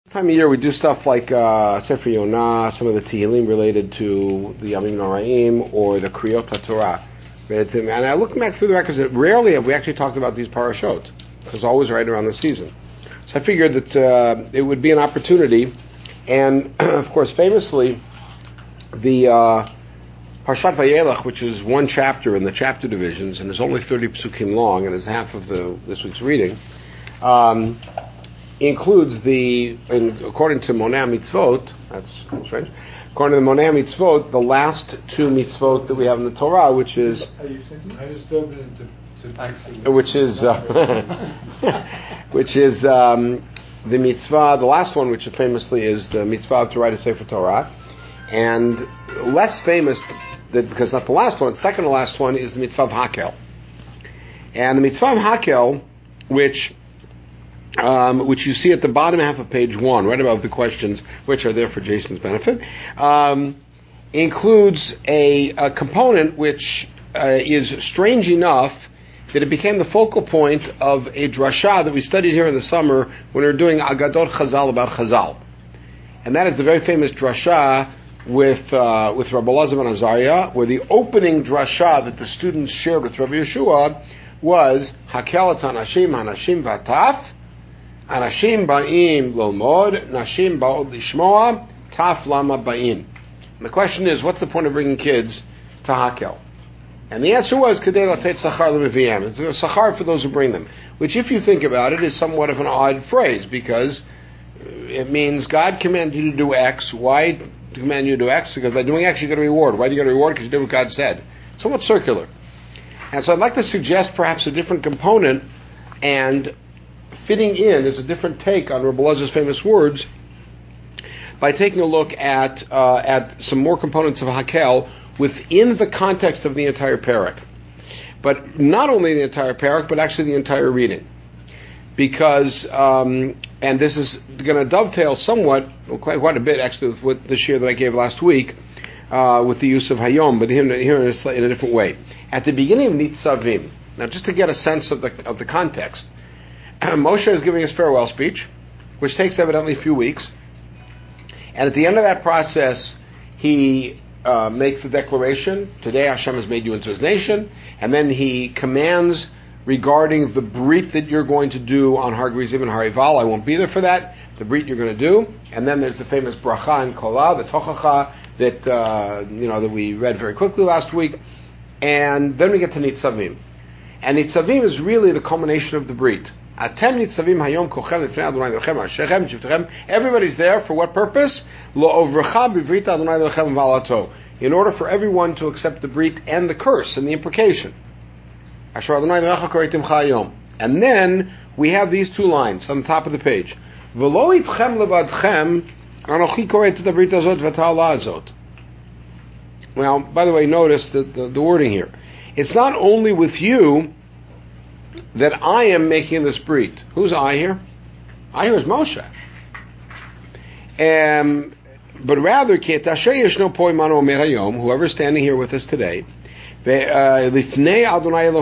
Time of year we do stuff like Sefer Yonah, some of the Tehillim related to the Yamim Noraim or the Kriyot HaTorah. And I looked back through the records, that rarely have we actually talked about these parashot. It's always right around the season. So I figured that it would be an opportunity, and of course famously the Parshat Vayelech, which is one chapter in the chapter divisions and is only 30 psukim long and is half of this week's reading, includes according to Monei Mitzvot, that's strange, according to the Monei Mitzvot, the last two mitzvot that we have in the Torah, which is the mitzvah, the last one, which famously is the mitzvah of to write a Sefer Torah, and less famous, because not the last one, second to last one, is the mitzvah of Hakel. And the mitzvah of Hakel, which you see at the bottom half of page 1, right above the questions, which are there for Jason's benefit, includes a component which is strange enough that it became the focal point of a drasha that we studied here in the summer when we were doing Agadot Chazal about Chazal. And that is the very famous drasha with Rabbi Elazar ben Azariah, where the opening drasha that the students shared with Rabbi Yeshua was Hakel et Hanashim, Hanashim Vataf, Anashim ba'im lomod, Nashim ba'od lishmoa, Taf lama ba'in. And the question is, what's the point of bringing kids to Hakel? And the answer was, Kedei latet sachar l'meviyam. It's a sachar for those who bring them. Which, if you think about it, is somewhat of an odd phrase, because it means God commanded you to do X. Why command you to do X? Because by doing X you get a reward. Why do you get a reward? Because you did what God said. Somewhat circular. And so I'd like to suggest perhaps a different component, and fitting in is a different take on Rabbi Elazar's famous words by taking a look at some more components of Hakel within the context of the entire parak. But not only the entire parak, but actually the entire reading. Because, and this is going to dovetail somewhat, quite a bit actually, with what the shir that I gave last week, with the use of Hayom, but here in a different way. At the beginning of Nitzavim, now just to get a sense of the context, Moshe is giving his farewell speech, which takes evidently a few weeks. And at the end of that process, he makes the declaration, today Hashem has made you into his nation, and then he commands regarding the brit that you're going to do on Har Gerizim and Har Eival. I won't be there for that. The brit you're going to do. And then there's the famous bracha and kolah, the tochacha, that we read very quickly last week. And then we get to Nitzavim. And Nitzavim is really the culmination of the brit. Everybody's there for what purpose? In order for everyone to accept the brit and the curse and the imprecation. And then we have these two lines on the top of the page. Well, by the way, notice the wording here. It's not only with you that I am making this brit. Who's I here? I here is Moshe. But rather, whoever's standing here with us today, so it's not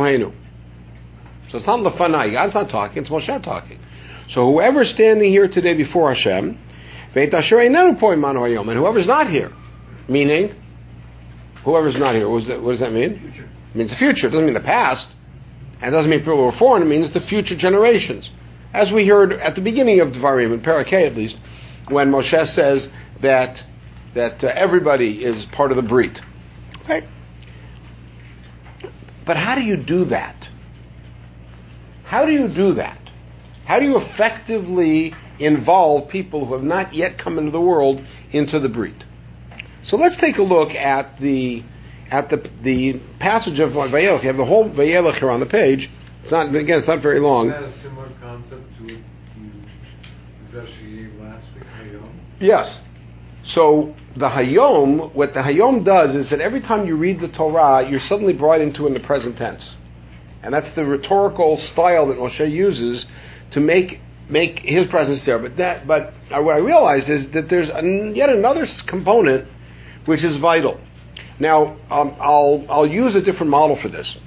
Lefanai, God's not talking, it's Moshe talking. So whoever's standing here today before Hashem, and whoever's not here, meaning, whoever's not here, what does that mean? Future. It means the future, it doesn't mean the past. And it doesn't mean people who are foreign, it means the future generations. As we heard at the beginning of Dvarim, in Parakeh at least, when Moshe says that everybody is part of the Brit. Okay? But how do you do that? How do you do that? How do you effectively involve people who have not yet come into the world into the Brit? So let's take a look at the passage of Vayelech. You have the whole Vayelech here on the page. It's not very long. Is that a similar concept to the verse you gave last week, Hayom? Yes. So the Hayom, what the Hayom does is that every time you read the Torah, you're suddenly brought into in the present tense. And that's the rhetorical style that Moshe uses to make his presence there. But what I realized is that there's yet another component which is vital. Now, I'll use a different model for this.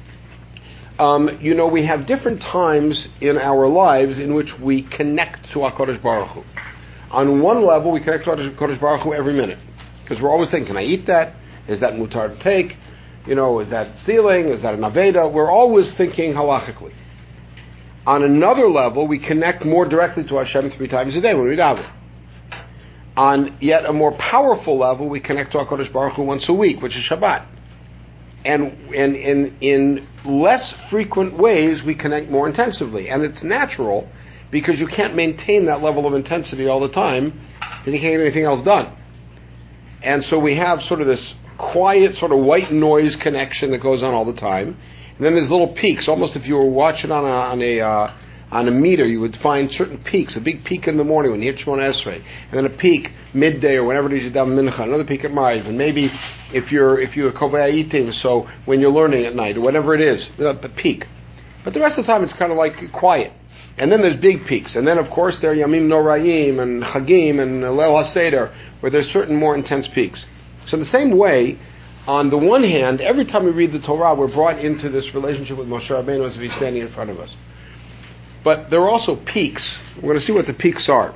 We have different times in our lives in which we connect to HaKadosh Baruch Hu. On one level, we connect to Kodesh Baruch Hu every minute. Because we're always thinking, can I eat that? Is that mutar to take? Is that stealing? Is that an aveda? We're always thinking halachically. On another level, we connect more directly to Hashem 3 times a day when we daven. On yet a more powerful level, we connect to HaKadosh Baruch Hu once a week, which is Shabbat. And in less frequent ways, we connect more intensively. And it's natural, because you can't maintain that level of intensity all the time, and you can't get anything else done. And so we have sort of this quiet, sort of white noise connection that goes on all the time. And then there's little peaks. Almost if you were watching on a meter, you would find certain peaks. A big peak in the morning when you hit Shemona Esrei, and then a peak midday or whenever it is you daven mincha. Another peak at Ma'ariv, and maybe if you're kovei itim, so when you're learning at night or whatever it is, a peak. But the rest of the time it's kind of like quiet. And then there's big peaks. And then of course there are Yamim Noraim and Chagim and Leil HaSeder, where there's certain more intense peaks. So in the same way, on the one hand, every time we read the Torah, we're brought into this relationship with Moshe Rabbeinu as if he's standing in front of us. But there are also peaks. We're going to see what the peaks are.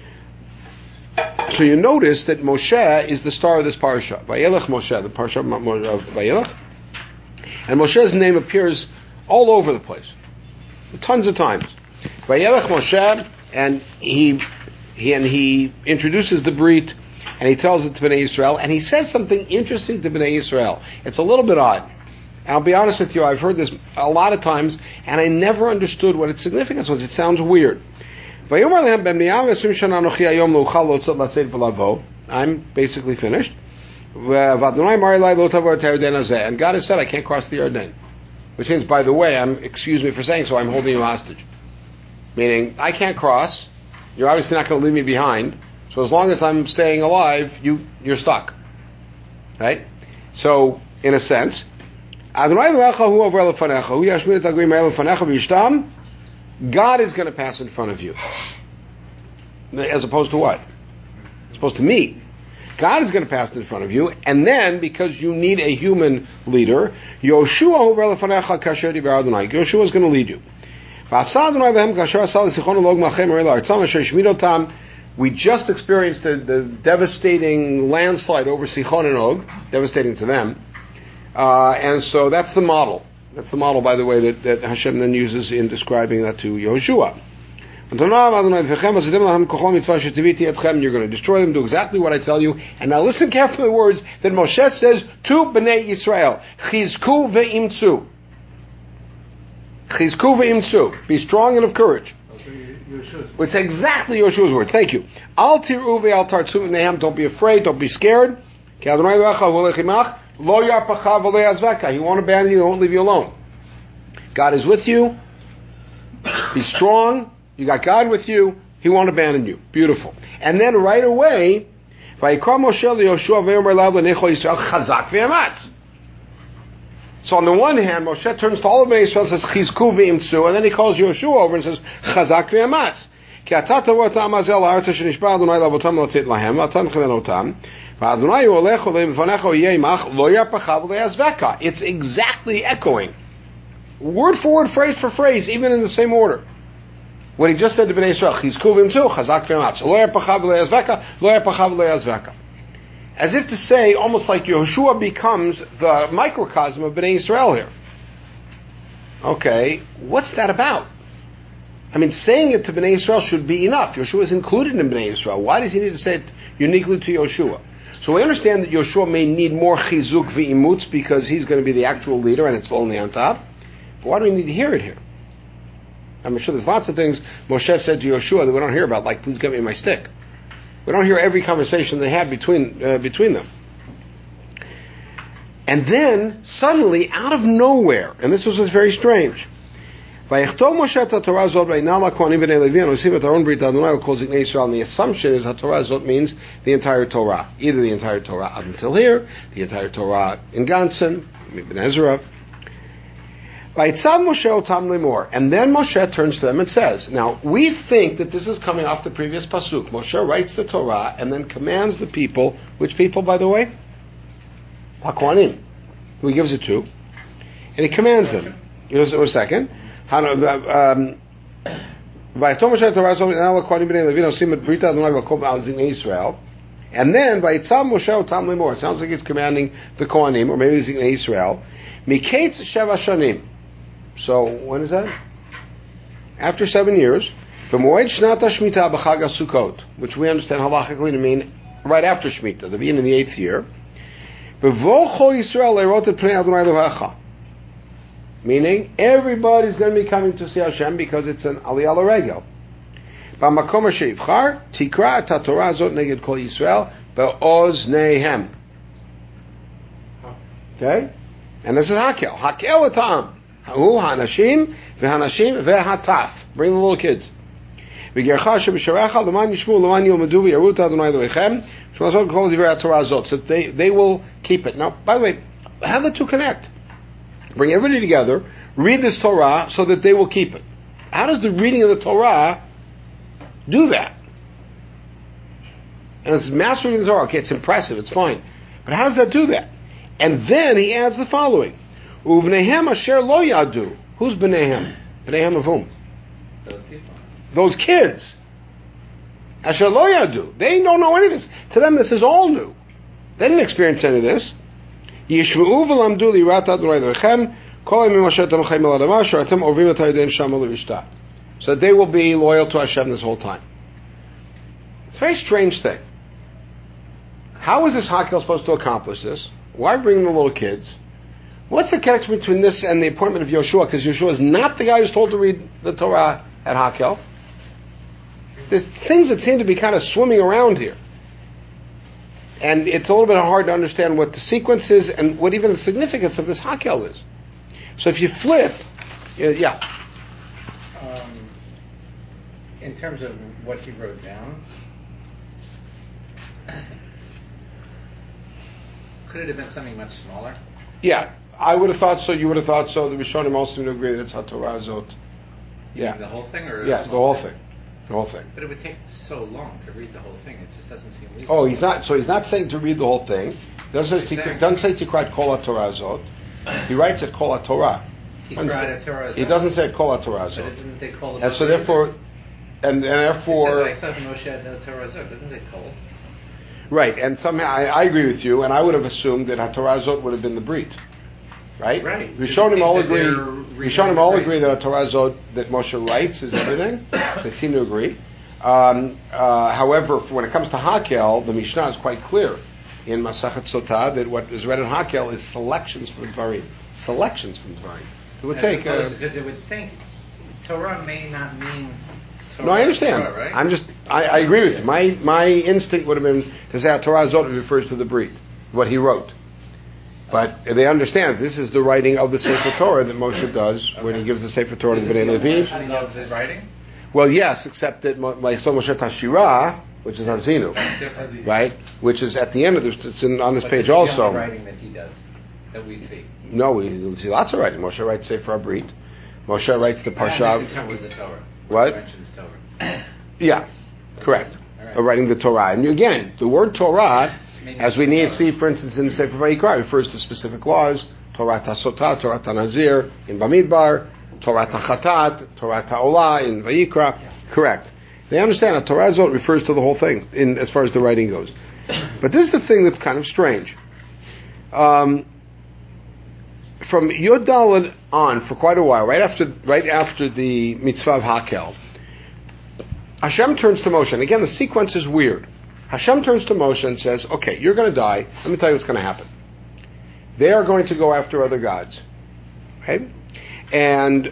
So you notice that Moshe is the star of this parsha. Vayelech Moshe, the parsha of Vayelech. And Moshe's name appears all over the place. Tons of times. Vayelech Moshe, and he introduces the Brit, and he tells it to Bnei Yisrael, and he says something interesting to Bnei Yisrael. It's a little bit odd. And I'll be honest with you, I've heard this a lot of times, and I never understood what its significance was. It sounds weird. I'm basically finished. And God has said I can't cross the Yarden. Which means, by the way, excuse me for saying so, I'm holding you hostage. Meaning, I can't cross. You're obviously not going to leave me behind. So as long as I'm staying alive, you're stuck. Right? So, in a sense, God is going to pass in front of you. As opposed to what? As opposed to me. God is going to pass in front of you, and then, because you need a human leader, Yoshua is going to lead you. We just experienced the devastating landslide over Sichon and Og, devastating to them. And so that's the model. That's the model, by the way, that Hashem then uses in describing that to Yoshua. You're going to destroy them, do exactly what I tell you. And now listen carefully to the words that Moshe says to Bnei Yisrael. Chizku ve'imtzu. Chizku ve'imtzu. Be strong and of courage. Which is exactly Yoshua's word. Thank you. Al tiru ve'al tartzu nehem. Don't be afraid. Don't be scared. He won't abandon you. He won't leave you alone. God is with you. Be strong. You got God with you. He won't abandon you. Beautiful. And then right away, so on the one hand, Moshe turns to all of Bnei Yisrael and says, Chizku v'imtzu, and then he calls Yoshua over and says, Chazak v'amatz. Ki ata tavor et ha'am hazeh la'aretz asher nishba'ah Adonai la'avotam latet lahem, v'ata nechelen otam, v'Adonai yolech oleh b'fanecha yeh imach, lo yarpacha v'lo yazveka. It's exactly echoing. Word for word, phrase for phrase, even in the same order. What he just said to Bnei Yisrael, Chizku v'imtzu, Chazak v'amatz. Lo yarpacha v'lo yazveka, lo yarpacha v'lo yazveka. As if to say, almost like Yehoshua becomes the microcosm of Bnei Yisrael here. Okay, what's that about? I mean, saying it to Bnei Yisrael should be enough. Yehoshua is included in Bnei Yisrael. Why does he need to say it uniquely to Yehoshua? So we understand that Yehoshua may need more chizuk v'imutz because he's going to be the actual leader and it's only on top. But why do we need to hear it here? I'm sure there's lots of things Moshe said to Yehoshua that we don't hear about, like, please get me my stick. We don't hear every conversation they had between them. And then, suddenly, out of nowhere, and this was very strange, and the assumption is that Torah Zot means the entire Torah. Either the entire Torah up until here, the entire Torah in Ganson, Ibn Ezra. And then Moshe turns to them and says, now, we think that this is coming off the previous pasuk. Moshe writes the Torah and then commands the people, which people, by the way? HaKohanim, who he gives it to, and he commands them. You know, a second. And then, Vayitzam Moshe Otam Limor. It sounds like he's commanding the Kohanim, or maybe he's in Israel. Miketz Sheva Shanim. So, when is that? After 7 years. B'moed Shnata Shmita B'chag HaSukkot, which we understand halachically to mean right after Shemitah, the beginning of the 8th year. B'vo Chol Yisrael Le'rot Et Pnei Adonai Levacha. Meaning, everybody's going to be coming to see Hashem because it's an Aliyah L'Regel. B'makom asher yivchar, tikra et haTorah azot neged kol Yisrael be'oznehem. Okay? And this is Hakel. Hakel etam. Hu hanashim v'hanashim v'hataf. Bring the little kids. V'gercha sheb'sharecha l'man yishmu l'man yilmedu v'yarut Adonai Elohechem sh'mazot kol divrei haTorah azot. So they will keep it. Now, by the way, how the two connect? Bring everybody together, read this Torah so that they will keep it. How does the reading of the Torah do that? And it's mass reading of the Torah. Okay, it's impressive, it's fine. But how does that do that? And then he adds the following. Uvnehem asher lo yadu. Who's b'nehem? B'nehem of whom? Those people. Those kids. Asher lo yadu. They don't know any of this. To them this is all new. They didn't experience any of this. Yishv'u v'lamdu li'rat Adonai Elohechem kol yemim asher atem chayim al adamah asher atem ovrim et hayden shama l'rishta. So they will be loyal to Hashem this whole time. It's a very strange thing. How is this Hakel supposed to accomplish this? Why bring the little kids? What's the connection between this and the appointment of Yoshua? Because Yoshua is not the guy who's told to read the Torah at Hakel. There's things that seem to be kind of swimming around here. And it's a little bit hard to understand what the sequence is and what even the significance of this Hakel is. So if you flip, yeah. In terms of what he wrote down, could it have been something much smaller? Yeah, I would have thought so. You would have thought so. The Rishonim also seem to agree that it's HaTorah Azot. Yeah, the whole thing, or yes, the whole thing. The whole thing. But it would take so long to read the whole thing. It just doesn't seem reasonable. Oh, he's not. So he's not saying to read the whole thing. He doesn't say Tikrat Kol HaTorah Azot. He writes it Kol HaTorah. He doesn't say Kol HaTorah Azot. But it doesn't say Kol HaTorah. And so therefore. And therefore, I thought Moshe had the Torah Zot. Doesn't say Kol. Right, and somehow I agree with you, and I would have assumed that HaTorah Zot would have been the Brit, right? Right. Rishonim all agree. Rishonim all agree that HaTorah Zot that Moshe writes is everything. They seem to agree. However, when it comes to Hakel, the Mishnah is quite clear in Masachet Sotah that what is read in Hakel is selections from Dvarim. Selections from Dvarim. It would take because it would think Torah may not mean. No, I understand. Torah, right? I agree with you. My instinct would have been to say Torah Zot refers to the Brit, what he wrote. But they understand this is the writing of the Sefer Torah that Moshe does when he gives the Sefer Torah to the Bnei Levi. Of the writing? Well, yes, except that Moshe Tashira, which is Hazinu, right? Which is at the end of this. It's on this page also. The writing that he does, that we see. No, we see lots of writing. Moshe writes Sefer Abrit. Moshe writes the Parsha. With the Torah. What? Yeah, correct. Right. Writing the Torah. And again, the word Torah, as we need to see, for instance, in Sefer Vayikra, refers to specific laws. Torah Tasotah, Torah Tanazir in Bamidbar, Torah Tachatat, Torah Ta'olah in Vayikra. Yeah. Correct. They understand that Torah Zot refers to the whole thing as far as the writing goes. But this is the thing that's kind of strange. From Yod Daled on, for quite a while, right after the mitzvah of Hakel, Hashem turns to Moshe, and again the sequence is weird. Hashem turns to Moshe and says, okay, you're going to die, let me tell you what's going to happen. They are going to go after other gods. Okay? And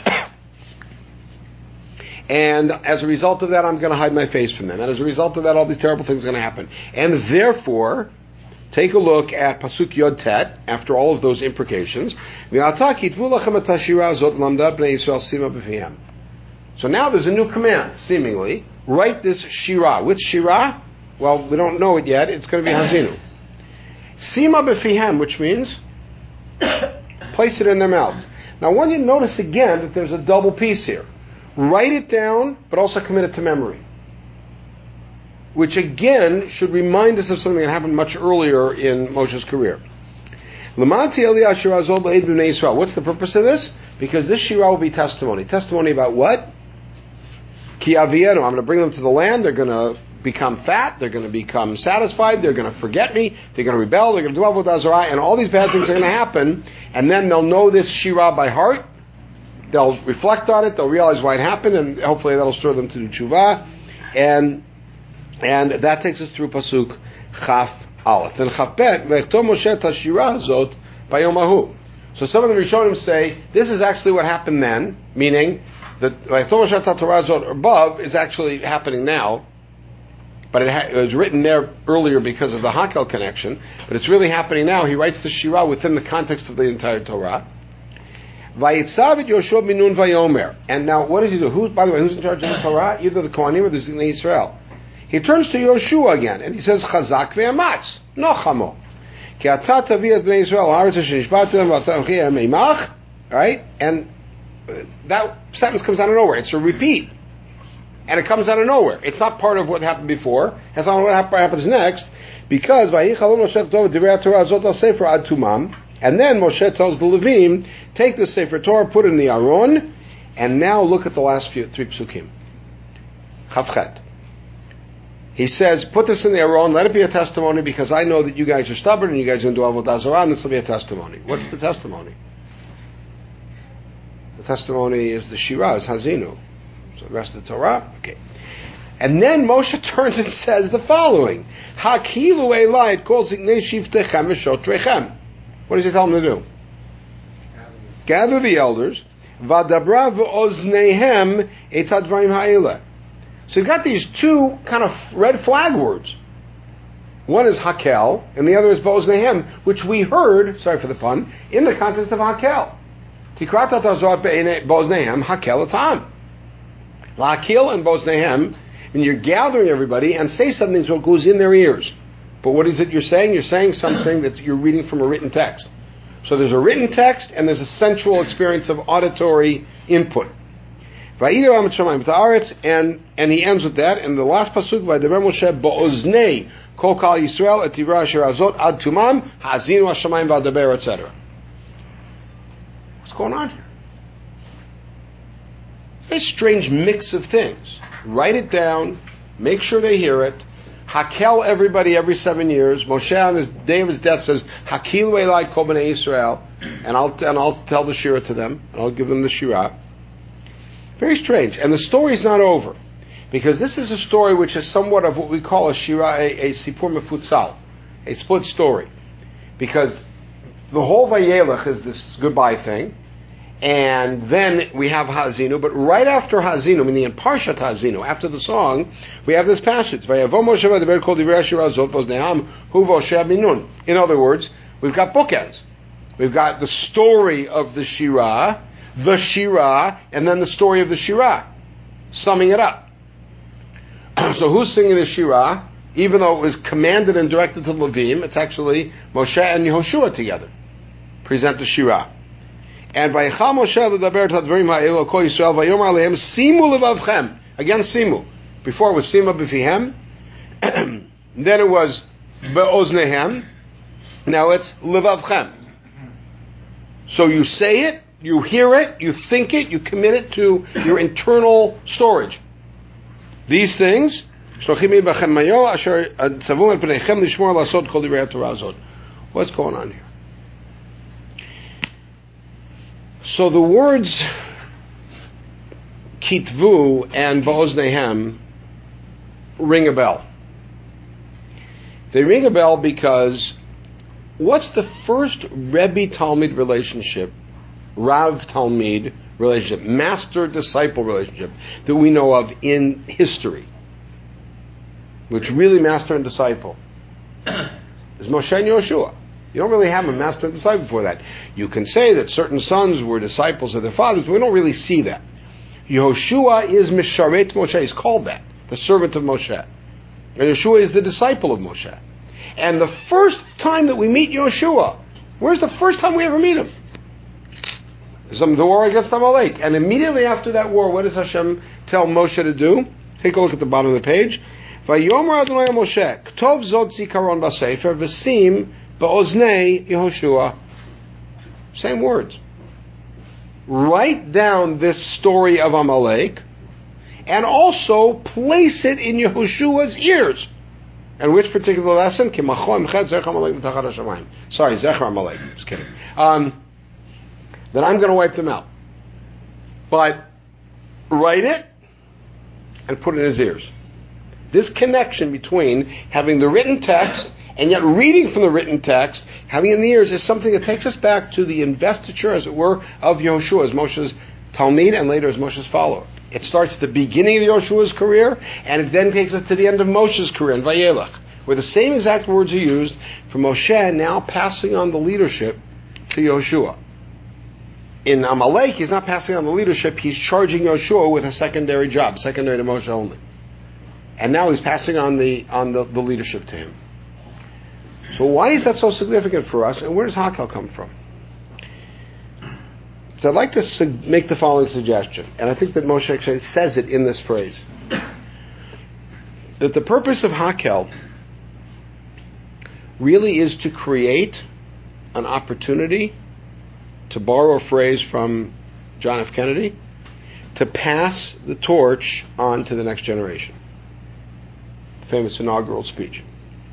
as a result of that, I'm going to hide my face from them. And as a result of that, all these terrible things are going to happen. And therefore, take a look at Pasuk Yod Tet, after all of those imprecations. So now there's a new command, seemingly. Write this Shirah. Which Shirah? Well, we don't know it yet. It's going to be Hazinu. Sima b'fihem, which means place it in their mouths. Now, I want you to notice again that there's a double piece here. Write it down, but also commit it to memory. Which again should remind us of something that happened much earlier in Moshe's career. What's the purpose of this? Because this Shirah will be testimony. Testimony about what? Ki avienu, I'm going to bring them to the land. They're going to become fat. They're going to become satisfied. They're going to forget me. They're going to rebel. They're going to do avodah zarah, and all these bad things are going to happen. And then they'll know this shirah by heart. They'll reflect on it. They'll realize why it happened, and hopefully that'll stir them to do tshuva. And that takes us through pasuk Chaf Aleph. Then Chaf Bet ve'echtom Moshe tashirah hazot bayom hahu. So some of the Rishonim say this is actually what happened then, meaning that ve'echtom Moshe tashirah hazot above is actually happening now, but it was written there earlier because of the Hakel connection. But it's really happening now. He writes the shirah within the context of the entire Torah. Vayitzav et Yoshua minun vayomer. And now, what does he do? By the way, who's in charge of the Torah? Either the Kohanim or the Zinei Israel. He turns to Yoshua again, and he says, Chazak ve'amatz, nochamo. Ki ata tavi et bnei Yisrael haaretz asher nishbatem v'atachiem imach. Right? And that sentence comes out of nowhere. It's a repeat. And it comes out of nowhere. It's not part of what happened before. It's not what happens next. Because Vayichalom Moshe Tov divrei Torah zot al sefer ad tumam. And then Moshe tells the Levim, take the Sefer Torah, put it in the Aron, and now look at the last three psukim. Chavchet. He says, put this in the Aron, let it be a testimony, because I know that you guys are stubborn, and you guys are going to do avodah zarah, and this will be a testimony. What's the testimony? The testimony is the Shirah, is Hazinu. So the rest of the Torah, okay. And then Moshe turns and says the following, Hakilu Elai, it calls Ziknei Shiftechem V'Shotrechem. What does he tell them to do? Gather the elders. Vadabra v'oznehem et hadvarim ha'ila. So you've got these two kind of red flag words. One is hakel, and the other is boznehem, which we heard, sorry for the pun, in the context of hakel. Tikrat atazot boznehem hakel atam. La'akil and boznehem, when you're gathering everybody and say something so it goes in their ears. But what is it you're saying? You're saying something that you're reading from a written text. So there's a written text and there's a sensual experience of auditory input. And he ends with that. And the last pasuk, Vaydaber Moshe ba'oznei kol kal Yisrael et divrei asher azot ad tumam hazinu hashamayim v'adaber, etc. What's going on here? It's a very strange mix of things. Write it down. Make sure they hear it. Hakel everybody every 7 years. Moshe on his day of his death says, Hakilu Elai kol bnei Yisrael, and I'll tell the shirah to them, and I'll give them the shirah. Very strange. And the story's not over, because this is a story which is somewhat of what we call a shirah, a sipur mefutzal, a split story, because the whole Vayelech is this goodbye thing, and then we have Hazinu, but right after Hazinu, meaning in Parshat Hazinu, after the song, we have this passage. In other words, we've got bookends. We've got the story of the Shirah, and then the story of the Shirah, summing it up. So who's singing the Shirah? Even though it was commanded and directed to Levim, it's actually Moshe and Yehoshua together. Present the Shirah. And Vayichal Moshe l'daber t'advarim ha'elu kol Yisrael vayomer alehem simu levavchem. Again, simu. Before it was sima b'fihem. Then it was be'oznehem. Now it's levavchem. So you say it, you hear it, you think it, you commit it to your internal storage. These things. What's going on here? So the words kitvu and ba'oznehem ring a bell. They ring a bell because what's the first Rebbe-Talmid relationship, Rav-Talmid relationship, master-disciple relationship that we know of in history, which really master and disciple, is Moshe and Yoshua. You don't really have a master and disciple before that. You can say that certain sons were disciples of their fathers, but we don't really see that. Yehoshua is Misharet Moshe. He's called that, the servant of Moshe. And Yeshua is the disciple of Moshe. And the first time that we meet Yehoshua, where's the first time we ever meet him? The war against Amalek. And immediately after that war, what does Hashem tell Moshe to do? Take a look at the bottom of the page. Vayomer Adonai Moshe, Ktov zot zikaron b'sefer v'sim ba'oznei Yehoshua. Same words. Write down this story of Amalek and also place it in Yehoshua's ears. And which particular lesson? Sorry, Zechar Amalek. Just kidding. That I'm going to wipe them out. But write it and put it in his ears. This connection between having the written text and yet reading from the written text, having it in the ears, is something that takes us back to the investiture, as it were, of Yehoshua as Moshe's Talmid and later as Moshe's follower. It starts at the beginning of Yehoshua's career, and it then takes us to the end of Moshe's career in Vayelech, where the same exact words are used for Moshe now passing on the leadership to Yehoshua. In Amalek, he's not passing on the leadership, he's charging Yehoshua with a secondary job, secondary to Moshe only. And now he's passing on the leadership to him. So why is that so significant for us, and where does Hakel come from? So I'd like to make the following suggestion, and I think that Moshe actually says it in this phrase, that the purpose of Hakel really is to create an opportunity, to borrow a phrase from John F. Kennedy, to pass the torch on to the next generation. The famous inaugural speech,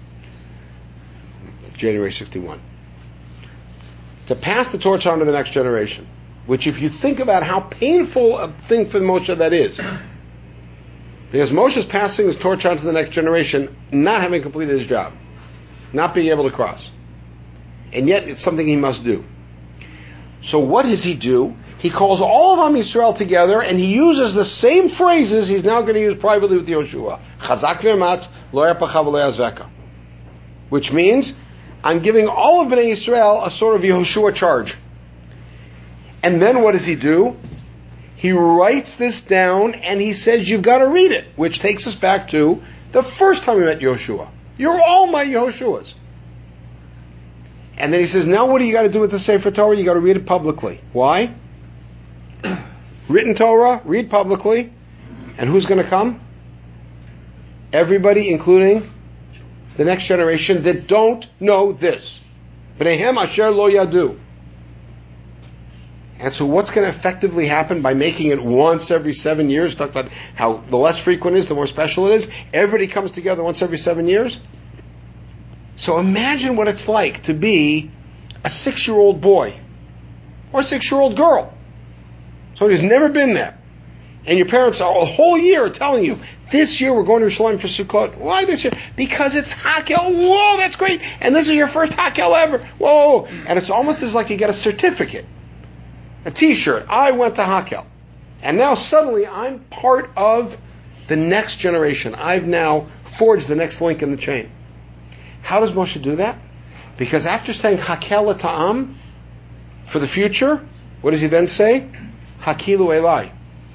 January 61. To pass the torch on to the next generation, which if you think about how painful a thing for Moshe that is, because Moshe's passing his torch on to the next generation, not having completed his job, not being able to cross. And yet it's something he must do. So what does he do? He calls all of Am Yisrael together, and he uses the same phrases he's now going to use privately with Yehoshua. Chazak v'ematz, lo yarpacha v'lo yazveka. Which means, I'm giving all of Bnei Yisrael a sort of Yehoshua charge. And then what does he do? He writes this down, and he says, you've got to read it, which takes us back to the first time we met Yehoshua. You're all my Yehoshuas. And then he says, now what do you got to do with the Sefer Torah? You got to read it publicly. Why? Written Torah, read publicly. And who's going to come? Everybody, including the next generation that don't know this. B'neihem asher lo yadu. And so what's going to effectively happen by making it once every 7 years? Talk about how the less frequent it is, the more special it is. Everybody comes together once every 7 years. So imagine what it's like to be a 6-year-old boy or a 6-year-old girl. Somebody who's never been there. And your parents are a whole year telling you, this year we're going to Yerushalayim for Sukkot. Why this year? Because it's Hakel. Whoa, that's great. And this is your first Hakel ever. Whoa. And it's almost as like you get a certificate. A t-shirt. I went to Hakel. And now suddenly I'm part of the next generation. I've now forged the next link in the chain. How does Moshe do that? Because after saying Hakel Ta'am for the future, what does he then say? Hakilu Elai.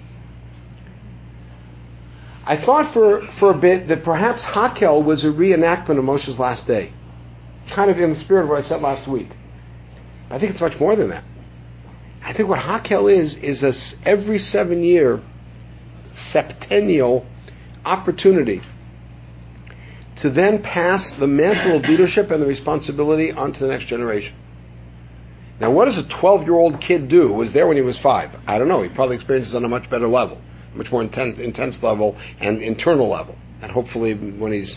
I thought for a bit that perhaps Hakel was a reenactment of Moshe's last day. Kind of in the spirit of what I said last week. I think it's much more than that. I think what Hakel is a every 7-year septennial opportunity to then pass the mantle of leadership and the responsibility onto the next generation. Now, what does a 12-year-old kid do who was there when he was 5? I don't know. He probably experiences on a much better level, much more intense level and internal level. And hopefully when he's,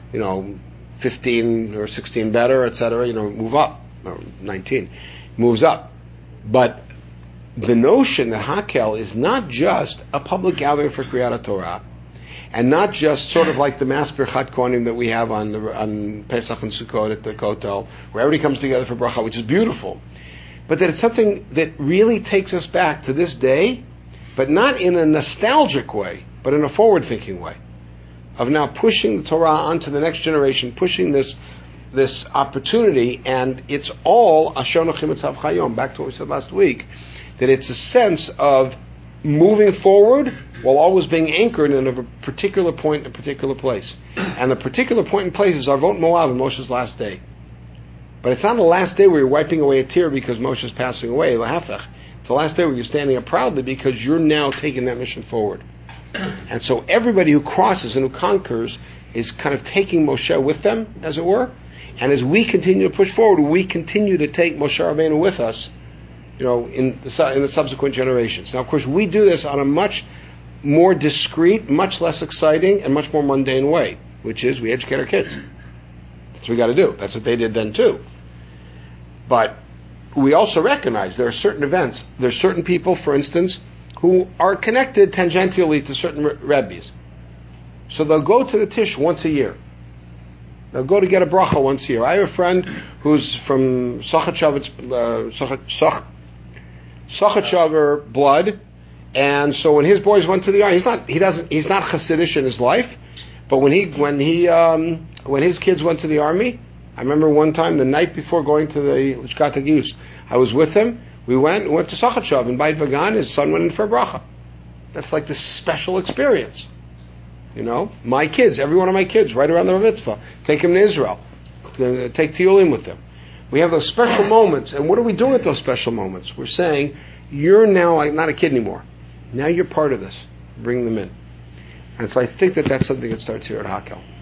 15 or 16 better, etc., move up, or 19, moves up. But the notion that Hakel is not just a public gathering for Kriyat Torah, and not just sort of like the mass Birchat Kohanim that we have on Pesach and Sukkot at the Kotel, where everybody comes together for bracha, which is beautiful, but that it's something that really takes us back to this day, but not in a nostalgic way, but in a forward-thinking way, of now pushing the Torah onto the next generation, pushing this opportunity, and it's all Asher Nochim Etzav Chayom, back to what we said last week, that it's a sense of moving forward while always being anchored in a particular point, a particular place. And the particular point and place is Arvot Moav, Moshe's last day. But it's not the last day where you're wiping away a tear because Moshe's passing away, Lahafech. It's the last day where you're standing up proudly because you're now taking that mission forward. And so everybody who crosses and who conquers is kind of taking Moshe with them, as it were. And as we continue to push forward, we continue to take Moshe Rabbeinu with us, in the subsequent generations. Now, of course, we do this on a much more discreet, much less exciting, and much more mundane way, which is we educate our kids. That's what we got to do. That's what they did then too. But we also recognize there are certain events, there's certain people, for instance, who are connected tangentially to certain rebbes. So they'll go to the Tish once a year. They'll go to get a bracha once a year. I have a friend who's from Sachachover blood, and so when his boys went to the army, he's not Hasidish in his life, but when his kids went to the army, I remember one time the night before going to the Lishkat HaGiyus, I was with him. We went to Sachachov in Beit Vagan. His son went in for a bracha. That's like this special experience. You know, my kids, every one of my kids, right around the Bar Mitzvah, take them to Israel, take Tiyulim with them. We have those special moments, and what are we doing with those special moments? We're saying, you're now not a kid anymore. Now you're part of this. Bring them in. And so I think that's something that starts here at Hakel.